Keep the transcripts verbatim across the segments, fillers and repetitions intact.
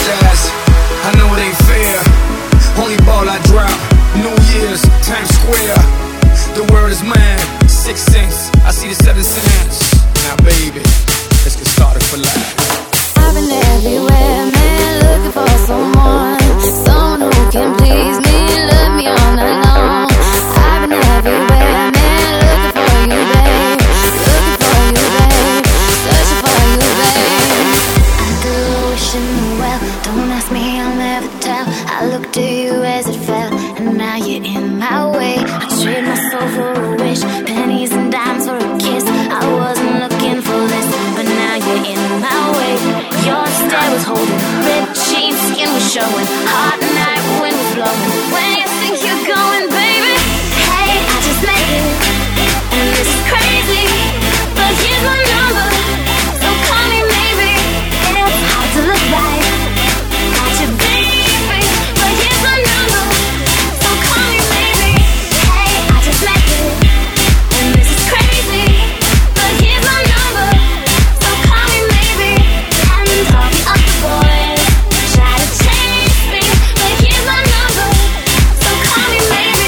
apologize. I know it ain't fair. Only ball I drop. New Year's, Times Square. The word is mine. Six cents. I see the seven cents. Now, baby, let's get started for life. I've been everywhere, man, looking for someone, someone who can please me, love me all night long. I've been everywhere, man, looking for you, babe, looking for you, babe, searching for you, babe. I do wish you knew well, don't ask me, I'll never tell. I looked to you as it fell, and now you're in my way. I trade my soul for a wish, pennies and dimes for a kiss. I wasn't looking for this, but now you're in my way. Your stare was holding, ripped jeans, skin was showing, hot night, wind was blowing. Where you think you're going, baby? Hey, I just met you, and this is crazy, but here's my number, so call me maybe. It's hard to look right at you, baby, but here's my number, so call me maybe. Hey, I just met you, and this is crazy, but here's my number, so call me maybe. And all the other boys try to chase me, but here's my number, so call me maybe.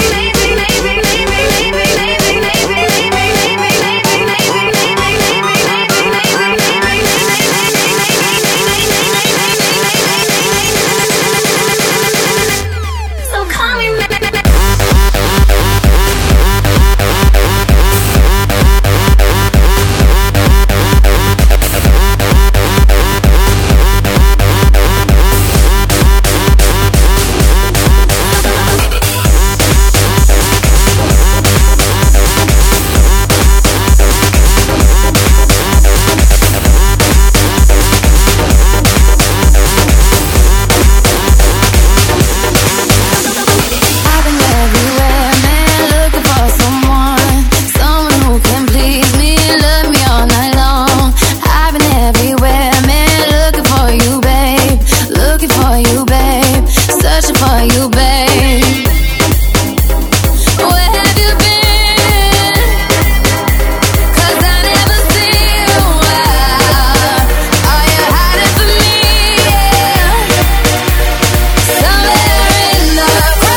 So call me maybe. I've been everywhere, man, looking for someone, someone who can please me, love me all night long. I've been everywhere, man, looking for you, babe, looking for you, babe, searching for you, babe. Where have you been? 'Cause I never see you. Are you hiding from me? Somewhere in the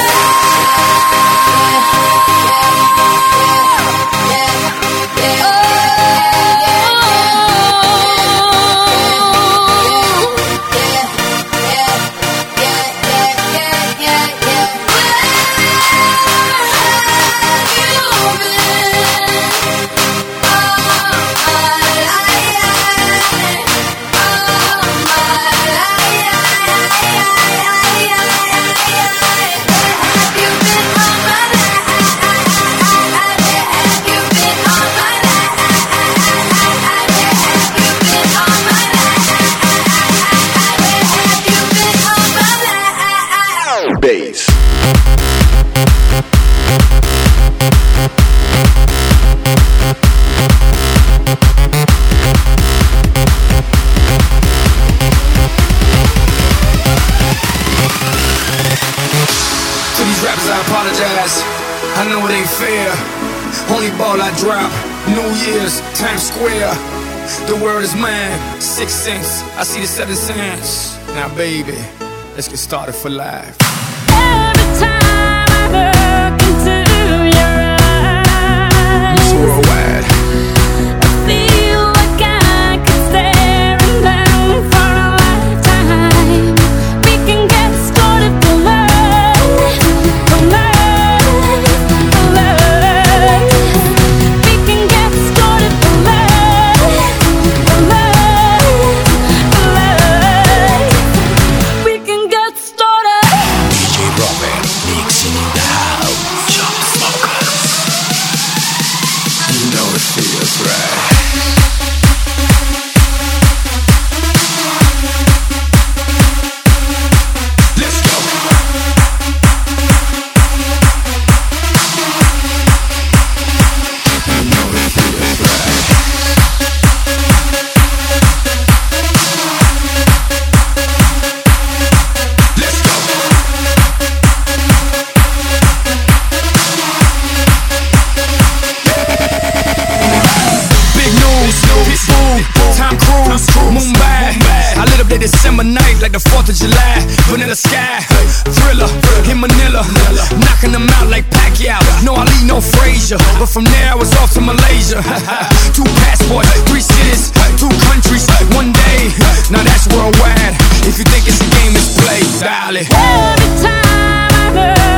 Bass. To these rappers, I apologize. I know it ain't fair. Only ball I drop. New Year's, Times Square. The word is mine. Six cents. I see the seven cents. Now, baby, let's get started for life. Every time I look into your eyes, It's worldwide. I feel like I could stare and down for a lifetime. We can get started for love, for love, for love. We can get started for love, for love, for love. We can get started. D J Robin mixing in the house. December night like the fourth of July. Vanilla Sky, Thriller, in Manila, knocking them out like Pacquiao. No Ali, no Frazier, but from there I was off to Malaysia. Two passports, three cities, two countries, one day. Now that's worldwide. If you think it's a game, it's play, dial it. Every time I heard